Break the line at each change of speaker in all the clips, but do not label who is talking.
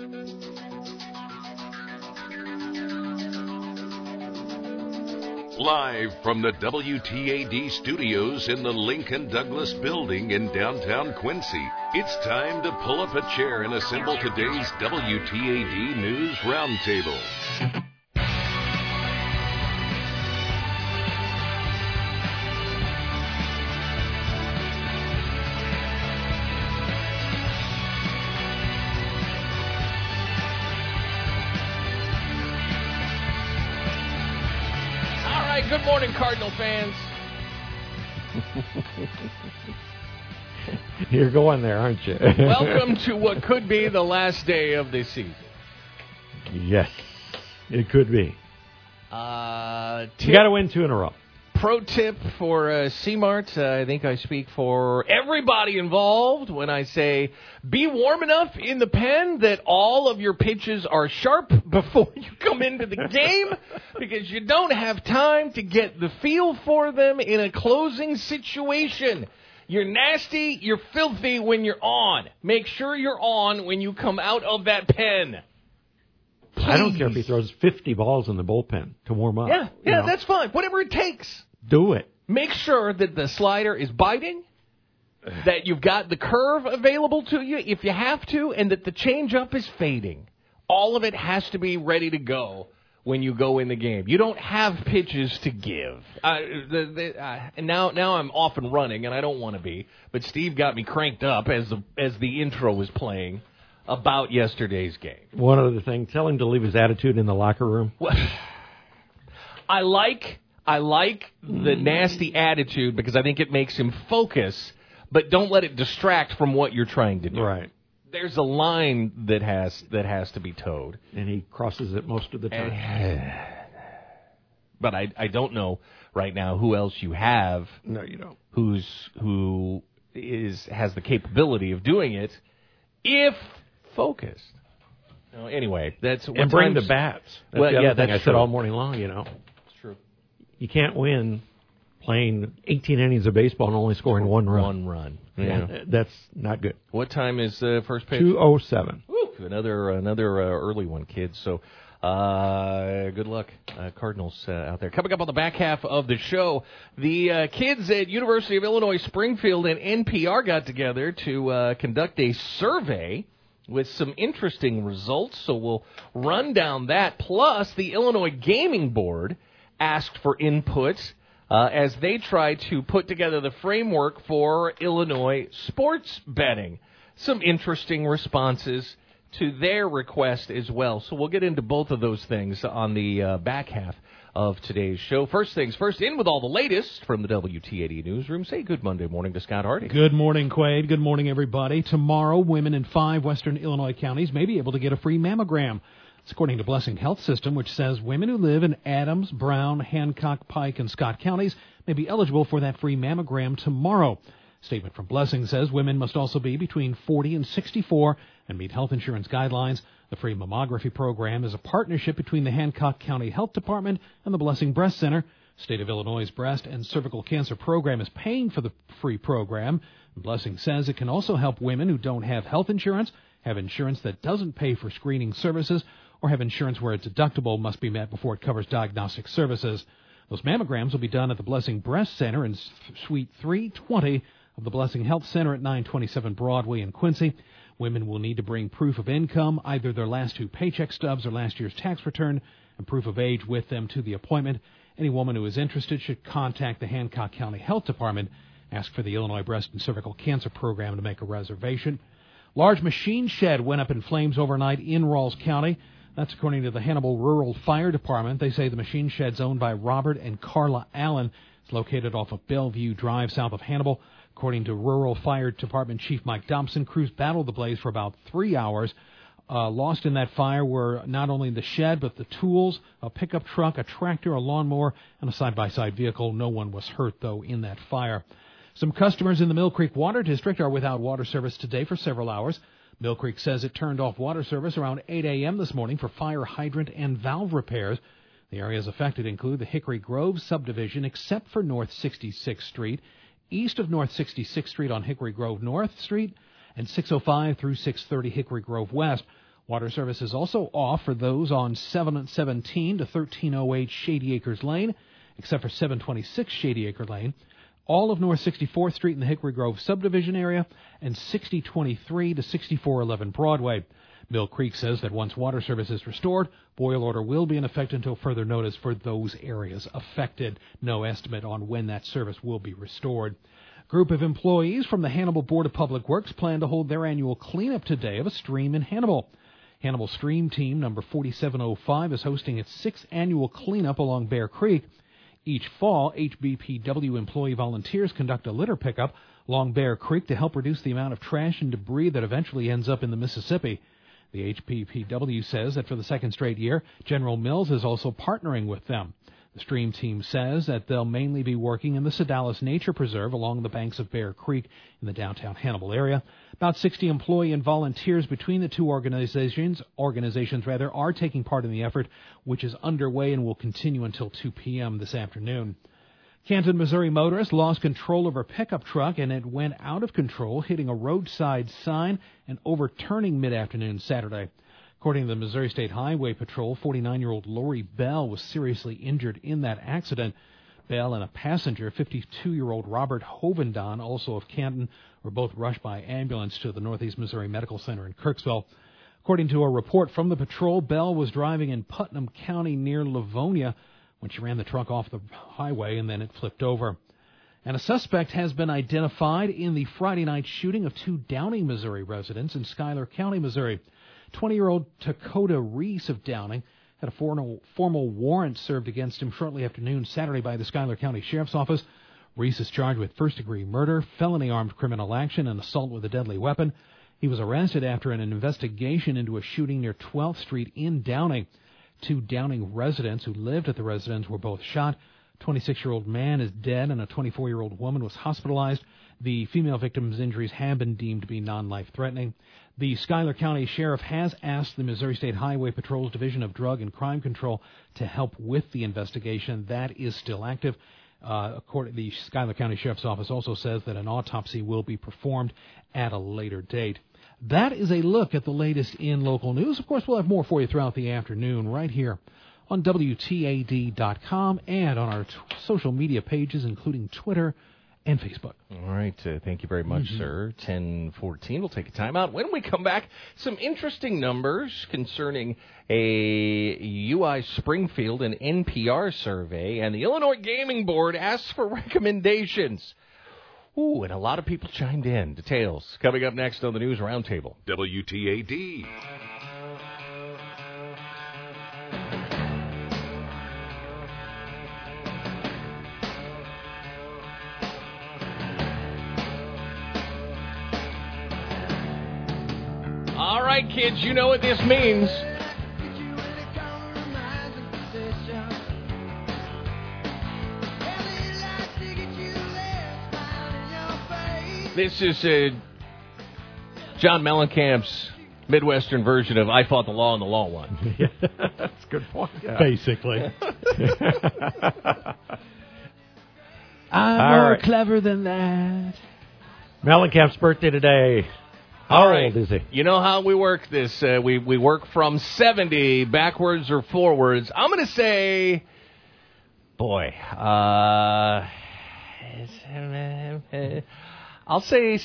Live from the WTAD studios in the Lincoln Douglas building in downtown Quincy, it's time to pull up a chair and assemble today's WTAD News Roundtable.
Good morning, Cardinal fans.
You're going there, aren't you?
Welcome to what could be the last day of the season.
Yes, it could be. You got to win 2 in a row.
Pro tip for C-Mart, I think I speak for everybody involved when I say be warm enough in the pen that all of your pitches are sharp before you come into the game because you don't have time to get the feel for them in a closing situation. You're nasty, you're filthy when you're on. Make sure you're on when you come out of that pen. Please.
I don't care if he throws 50 balls in the bullpen to warm up.
Yeah, that's fine. Whatever it takes.
Do it.
Make sure that the slider is biting, that you've got the curve available to you if you have to, and that the changeup is fading. All of it has to be ready to go when you go in the game. You don't have pitches to give. And now I'm off and running, and I don't want to be, but Steve got me cranked up as the intro was playing about yesterday's game.
One other thing, tell him to leave his attitude in the locker room.
I like the nasty attitude because I think it makes him focus, but don't let it distract from what you're trying to do.
Right.
There's a line that has to be towed.
And he crosses it most of the time.
But I don't know right now who else you have.
No, you don't.
Who has the capability of doing it if focused. Anyway, that's what
and bring the bats. That's
well,
the other thing
that's
I
true.
said all morning long.
It's true.
You can't win playing 18 innings of baseball and only scoring 1 run.
1 run. Yeah.
That's not good.
What time is first pitch?
2:07.
Another early one, kids. So good luck, Cardinals out there. Coming up on the back half of the show, the kids at University of Illinois Springfield and NPR got together to conduct a survey with some interesting results. So we'll run down that. Plus, the Illinois Gaming Board asked for input as they try to put together the framework for Illinois sports betting. Some interesting responses to their request as well. So we'll get into both of those things on the back half of today's show. First things first, in with all the latest from the WTAD Newsroom. Say good Monday morning to Scott Hardy.
Good morning, Quaid. Good morning, everybody. Tomorrow, women in 5 western Illinois counties may be able to get a free mammogram. It's according to Blessing Health System, which says women who live in Adams, Brown, Hancock, Pike, and Scott counties may be eligible for that free mammogram tomorrow. Statement from Blessing says women must also be between 40 and 64 and meet health insurance guidelines. The free mammography program is a partnership between the Hancock County Health Department and the Blessing Breast Center. State of Illinois' breast and cervical cancer program is paying for the free program. Blessing says it can also help women who don't have health insurance, have insurance that doesn't pay for screening services, or have insurance where its deductible must be met before it covers diagnostic services. Those mammograms will be done at the Blessing Breast Center in Suite 320 of the Blessing Health Center at 927 Broadway in Quincy. Women will need to bring proof of income, either their last 2 paycheck stubs or last year's tax return, and proof of age with them to the appointment. Any woman who is interested should contact the Hancock County Health Department, ask for the Illinois Breast and Cervical Cancer Program to make a reservation. Large machine shed went up in flames overnight in Rawls County. That's according to the Hannibal Rural Fire Department. They say the machine shed's owned by Robert and Carla Allen. It's located off of Bellevue Drive south of Hannibal. According to Rural Fire Department Chief Mike Dobson, crews battled the blaze for about 3 hours. Lost in that fire were not only the shed, but the tools, a pickup truck, a tractor, a lawnmower, and a side-by-side vehicle. No one was hurt, though, in that fire. Some customers in the Mill Creek Water District are without water service today for several hours. Mill Creek says it turned off water service around 8 a.m. this morning for fire hydrant and valve repairs. The areas affected include the Hickory Grove subdivision, except for North 66th Street, east of North 66th Street on Hickory Grove North Street, and 605 through 630 Hickory Grove West. Water service is also off for those on 717 to 1308 Shady Acres Lane, except for 726 Shady Acre Lane, all of North 64th Street in the Hickory Grove subdivision area, and 6023 to 6411 Broadway. Mill Creek says that once water service is restored, boil order will be in effect until further notice for those areas affected. No estimate on when that service will be restored. A group of employees from the Hannibal Board of Public Works plan to hold their annual cleanup today of a stream in Hannibal. Hannibal Stream Team number 4705 is hosting its 6th annual cleanup along Bear Creek. Each fall, HBPW employee volunteers conduct a litter pickup along Bear Creek to help reduce the amount of trash and debris that eventually ends up in the Mississippi. The HBPW says that for the second straight year, General Mills is also partnering with them. The Stream Team says that they'll mainly be working in the Sedalis Nature Preserve along the banks of Bear Creek in the downtown Hannibal area. About 60 employee and volunteers between the two organizations are taking part in the effort, which is underway and will continue until 2 p.m. this afternoon. Canton, Missouri motorist lost control of her pickup truck and it went out of control, hitting a roadside sign and overturning mid-afternoon Saturday. According to the Missouri State Highway Patrol, 49-year-old Lori Bell was seriously injured in that accident. Bell and a passenger, 52-year-old Robert Hovendon, also of Canton, were both rushed by ambulance to the Northeast Missouri Medical Center in Kirksville. According to a report from the patrol, Bell was driving in Putnam County near Livonia when she ran the truck off the highway and then it flipped over. And a suspect has been identified in the Friday night shooting of 2 Downing, Missouri residents in Schuyler County, Missouri. 20-year-old Dakota Reese of Downing had a formal warrant served against him shortly after noon Saturday by the Schuyler County Sheriff's Office. Reese is charged with first-degree murder, felony armed criminal action, and assault with a deadly weapon. He was arrested after an investigation into a shooting near 12th Street in Downing. 2 Downing residents who lived at the residence were both shot. A 26-year-old man is dead and a 24-year-old woman was hospitalized. The female victim's injuries have been deemed to be non-life-threatening. The Schuyler County Sheriff has asked the Missouri State Highway Patrol's Division of Drug and Crime Control to help with the investigation. That is still active. The Schuyler County Sheriff's Office also says that an autopsy will be performed at a later date. That is a look at the latest in local news. Of course, we'll have more for you throughout the afternoon right here on WTAD.com and on our social media pages, including Twitter and Facebook.
All right. Thank you very much, sir. 10:14. We'll take a time out. When we come back, some interesting numbers concerning a UI Springfield and NPR survey, and the Illinois Gaming Board asks for recommendations. Ooh, and a lot of people chimed in. Details coming up next on the News Roundtable.
WTAD.
All right, kids, you know what this means. This is John Mellencamp's Midwestern version of I Fought the Law and the Law Won.
Yeah, that's a good point. Yeah.
Basically. I'm more clever than that.
Mellencamp's birthday today. How old is he?
You know how we work this. We work from 70 backwards or forwards. I'm going to say, I'll say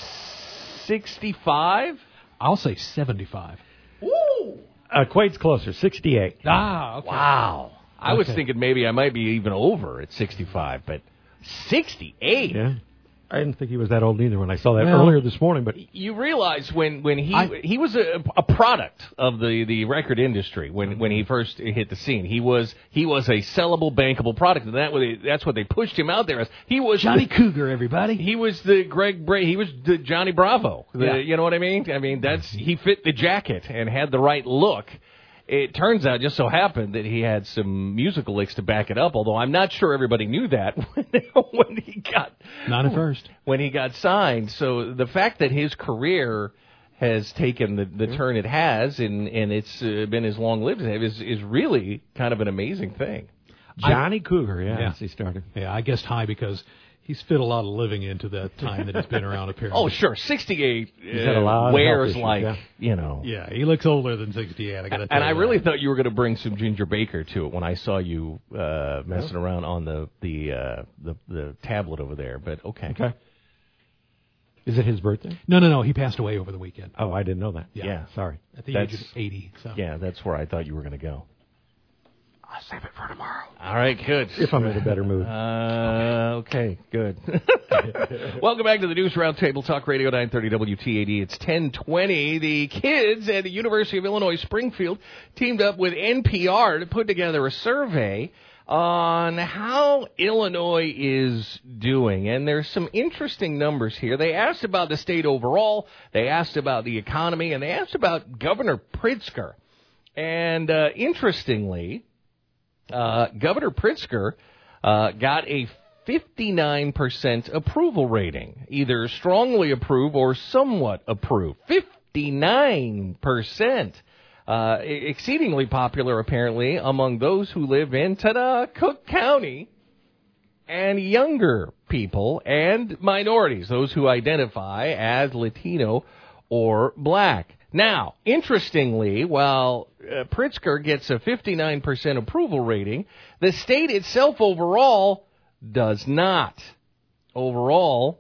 65.
I'll say 75.
Woo!
Quade's closer, 68.
Ah, okay.
Wow. I was thinking maybe I might be even over at 65, but 68?
Yeah. I didn't think he was that old either when I saw that earlier this morning. But
you realize when he was a product of the record industry when he first hit the scene. He was a sellable, bankable product, and that's what they pushed him out there as. He was
Johnny Cougar, everybody.
He was the he was the Johnny Bravo. You know what I mean? I mean he fit the jacket and had the right look. It turns out, just so happened, that he had some musical licks to back it up, although I'm not sure everybody knew that when he got...
Not at first.
When he got signed. So the fact that his career has taken the turn it has, and it's been as long-lived as is really kind of an amazing thing.
Johnny Cougar, yes, he started.
Yeah, I guessed high because He's fit a lot of living into that time that he's been around, apparently.
Oh, sure. 68
had a lot of
wears
health
like,
issues,
Yeah, he looks older than 68, I got to tell you.
And I really thought you were going to bring some Ginger Baker to it when I saw you messing around on the tablet over there, but okay.
Is it his birthday?
No. He passed away over the weekend.
Oh, I didn't know that.
Yeah.
Sorry.
At the age of 80. So.
Yeah, that's where I thought you were going to go. I'll save it for tomorrow. All right, good.
If I'm in a better mood.
Okay, good. Welcome back to the News Roundtable, Talk Radio 930 WTAD. It's 10:20. The kids at the University of Illinois Springfield teamed up with NPR to put together a survey on how Illinois is doing. And there's some interesting numbers here. They asked about the state overall, they asked about the economy, and they asked about Governor Pritzker. And interestingly, Governor Pritzker got a 59% approval rating, either strongly approve or somewhat approve. 59%. Exceedingly popular, apparently, among those who live in, Cook County, and younger people and minorities, those who identify as Latino or black. Now, interestingly, while Pritzker gets a 59% approval rating, the state itself overall does not. Overall,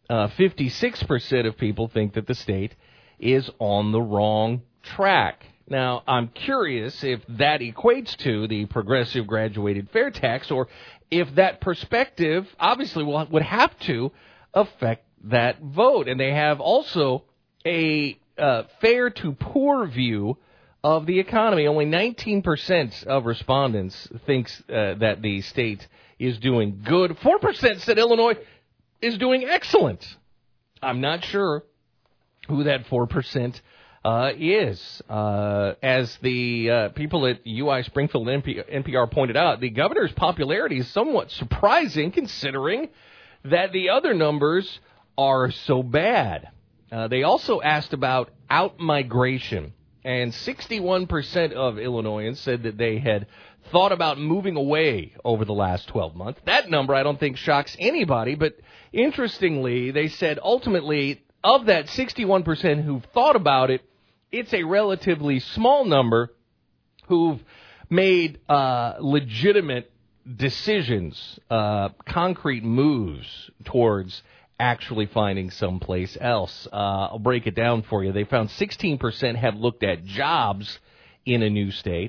56% of people think that the state is on the wrong track. Now, I'm curious if that equates to the progressive graduated fair tax, or if that perspective obviously would have to affect that vote. And they have also a fair to poor view of the economy. Only 19% of respondents thinks that the state is doing good. 4% said Illinois is doing excellent. I'm not sure who that 4% is. As the people at UI Springfield NPR pointed out, the governor's popularity is somewhat surprising considering that the other numbers are so bad. They also asked about out-migration, and 61% of Illinoisans said that they had thought about moving away over the last 12 months. That number I don't think shocks anybody, but interestingly, they said ultimately of that 61% who've thought about it, it's a relatively small number who've made legitimate decisions, concrete moves towards actually finding someplace else. I'll break it down for you. They found 16% have looked at jobs in a new state.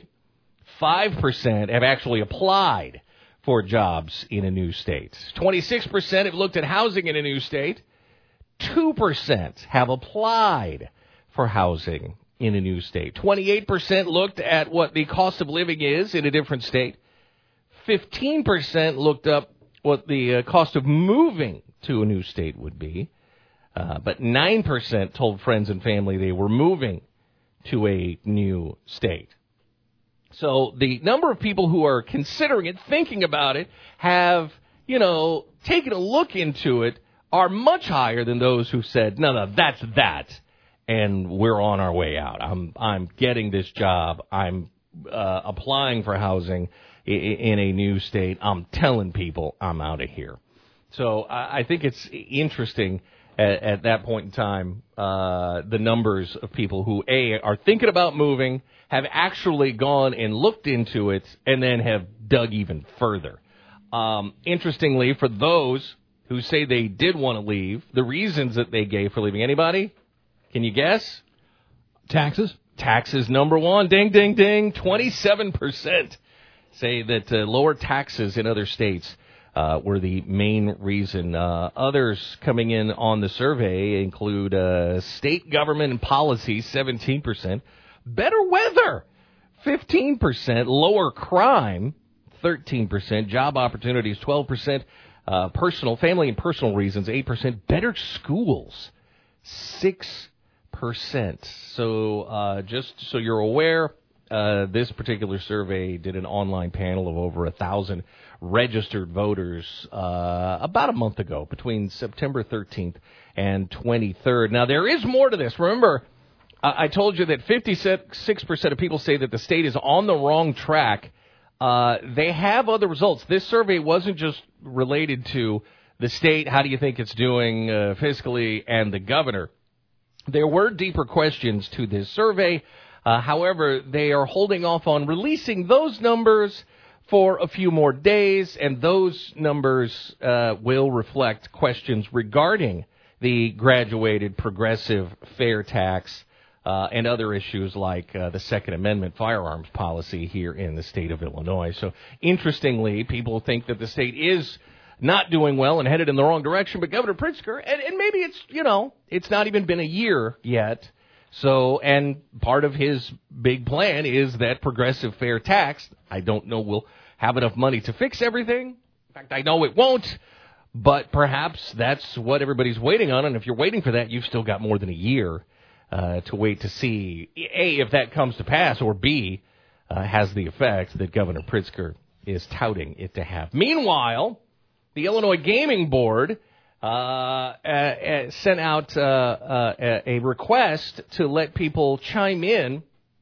5% have actually applied for jobs in a new state. 26% have looked at housing in a new state. 2% have applied for housing in a new state. 28% looked at what the cost of living is in a different state. 15% looked up what the cost of moving to a new state would be. But 9% told friends and family they were moving to a new state. So the number of people who are considering it, thinking about it, have, taken a look into it, are much higher than those who said, no, that's that, and we're on our way out. I'm getting this job. I'm applying for housing in a new state. I'm telling people I'm out of here. So I think it's interesting at that point in time, the numbers of people who, A, are thinking about moving, have actually gone and looked into it, and then have dug even further. Interestingly, for those who say they did want to leave, the reasons that they gave for leaving. Anybody? Can you guess?
Taxes?
Taxes, number one. Ding, ding, ding. 27% say that lower taxes in other states were the main reason. Others coming in on the survey include state government and policy, 17%. Better weather, 15%. Lower crime, 13%. Job opportunities, 12%. Family and personal reasons, 8%. Better schools, 6%. So just so you're aware, this particular survey did an online panel of over 1,000 registered voters about a month ago, between September 13th and 23rd. Now, there is more to this. Remember, I told you that 56% of people say that the state is on the wrong track. They have other results. This survey wasn't just related to the state, how do you think it's doing fiscally, and the governor. There were deeper questions to this survey. However, they are holding off on releasing those numbers for a few more days, and those numbers will reflect questions regarding the graduated progressive fair tax and other issues like the Second Amendment firearms policy here in the state of Illinois. So, interestingly, people think that the state is not doing well and headed in the wrong direction, but Governor Pritzker, and maybe it's, it's not even been a year yet. So, and part of his big plan is that progressive fair tax. I don't know we'll have enough money to fix everything. In fact, I know it won't, but perhaps that's what everybody's waiting on. And if you're waiting for that, you've still got more than a year to wait to see, A, if that comes to pass, or B, has the effect that Governor Pritzker is touting it to have. Meanwhile, the Illinois Gaming Board sent out a request to let people chime in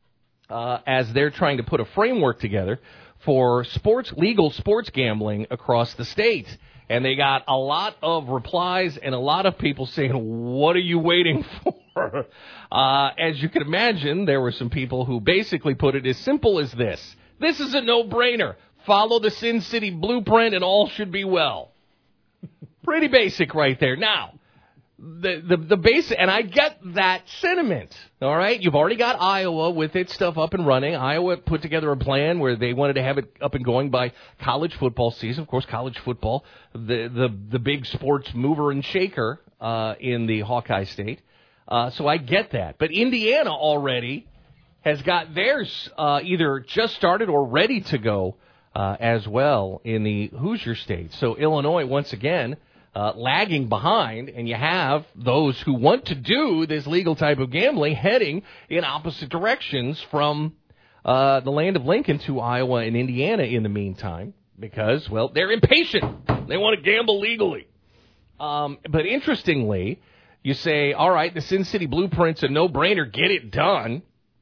as they're trying to put a framework together for legal sports gambling across the state. And they got a lot of replies and a lot of people saying, what are you waiting for? As you can imagine, there were some people who basically put it as simple as this. This is a no-brainer. Follow the Sin City blueprint and all should be well. Pretty basic right there. Now, the basic, and I get that sentiment, all right? You've already got Iowa with its stuff up and running. Iowa put together a plan where they wanted to have it up and going by college football season. Of course, college football, the big sports mover and shaker in the Hawkeye State. So I get that. But Indiana already has got theirs either just started or ready to go as well in the Hoosier State. So Illinois, once again, lagging behind, and you have those who want to do this legal type of gambling heading in opposite directions from the land of Lincoln to Iowa and Indiana in the meantime because, well, they're impatient. They want to gamble legally. But interestingly, you say, all right, the Sin City blueprint's a no-brainer, get it done.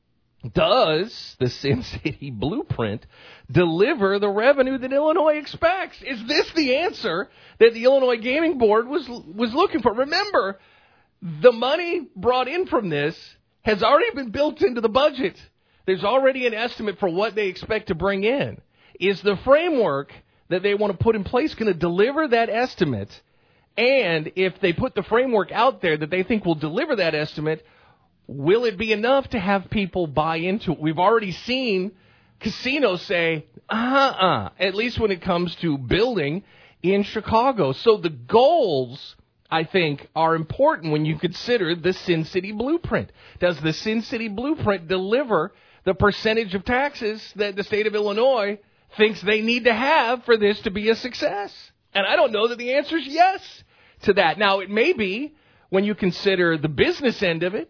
Does the Sin City blueprint deliver the revenue that Illinois expects? Is this the answer that the Illinois Gaming Board was looking for? Remember, the money brought in from this has already been built into the budget. There's already an estimate for what they expect to bring in. Is the framework that they want to put in place going to deliver that estimate? And if they put the framework out there that they think will deliver that estimate, will it be enough to have people buy into it? We've already seen casinos say, at least when it comes to building in Chicago. So the goals, I think, are important when you consider the Sin City blueprint. Does the Sin City blueprint deliver the percentage of taxes that the state of Illinois thinks they need to have for this to be a success? And I don't know that the answer is yes to that. Now, it may be when you consider the business end of it,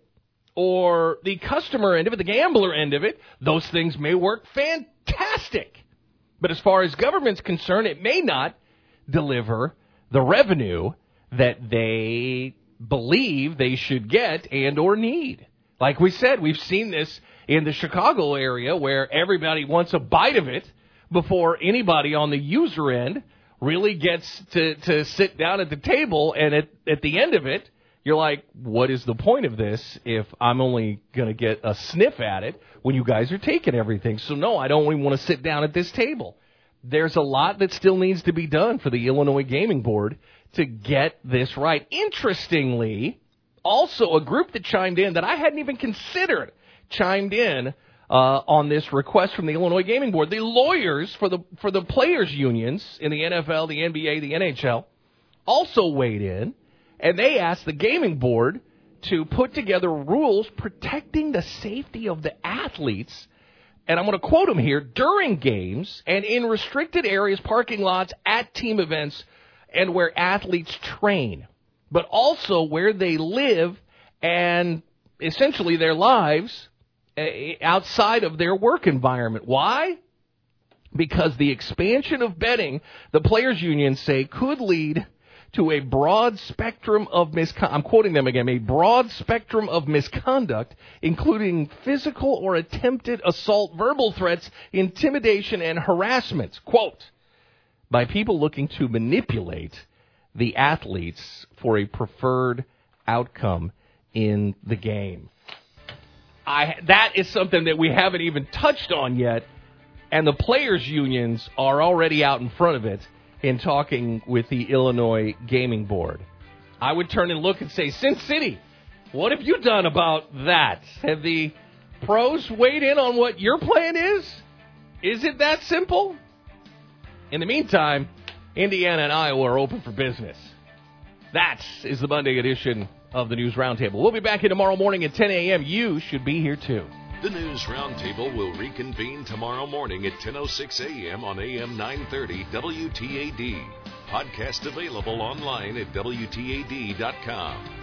or the customer end of it, the gambler end of it, those things may work fantastic. But as far as government's concerned, it may not deliver the revenue that they believe they should get and or need. Like we said, we've seen this in the Chicago area where everybody wants a bite of it before anybody on the user end really gets to sit down at the table, and at the end of it, you're like, what is the point of this if I'm only going to get a sniff at it when you guys are taking everything? So, no, I don't even want to sit down at this table. There's a lot that still needs to be done for the Illinois Gaming Board to get this right. Interestingly, also a group that chimed in that I hadn't even considered chimed in on this request from the Illinois Gaming Board. The lawyers for the players' unions in the NFL, the NBA, the NHL also weighed in. And they asked the gaming board to put together rules protecting the safety of the athletes, and I'm going to quote them here, during games and in restricted areas, parking lots, at team events, and where athletes train, but also where they live and essentially their lives outside of their work environment. Why? Because the expansion of betting, the players' unions say, could lead to a broad spectrum of I'm quoting them again, a broad spectrum of misconduct, including physical or attempted assault, verbal threats, intimidation, and harassment, quote, by people looking to manipulate the athletes for a preferred outcome in the game. That is something that we haven't even touched on yet, and the players' unions are already out in front of it in talking with the Illinois Gaming Board. I would turn and look and say, Sin City, what have you done about that? Have the pros weighed in on what your plan is? Is it that simple? In the meantime, Indiana and Iowa are open for business. That is the Monday edition of the News Roundtable. We'll be back here tomorrow morning at 10 a.m. You should be here, too.
The News Roundtable will reconvene tomorrow morning at 10:06 a.m. on AM 930 WTAD. Podcast available online at WTAD.com.